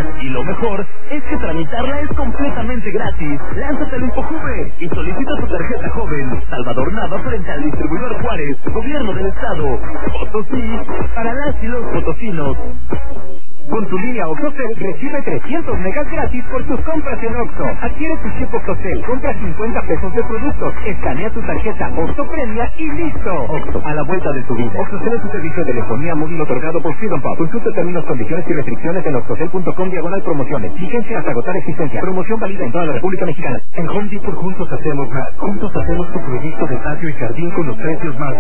más. Y lo mejor es que tramitarla es completamente gratis. Lánzate al InfoJuve y solicita tu tarjeta joven. Salvador Nava frente al distribuidor Juárez, Gobierno del Estado. Potosí, para las y los potosinos. Con tu línea OXXOCEL recibe 300 megas gratis por tus compras en OXXO. Adquiere tu chip OXXOCEL, compra 50 pesos de productos, escanea tu tarjeta OXXO Premia y listo. OXXO, a la vuelta de tu vida. OXXOCEL es un servicio de telefonía móvil otorgado por Freedom Pop. Consulta términos, condiciones y restricciones en oxxocel.com/promociones. Vigencia hasta agotar existencia. Promoción válida en toda la República Mexicana. En Home Depot juntos hacemos más. Juntos hacemos tu proyecto de patio y jardín con los precios más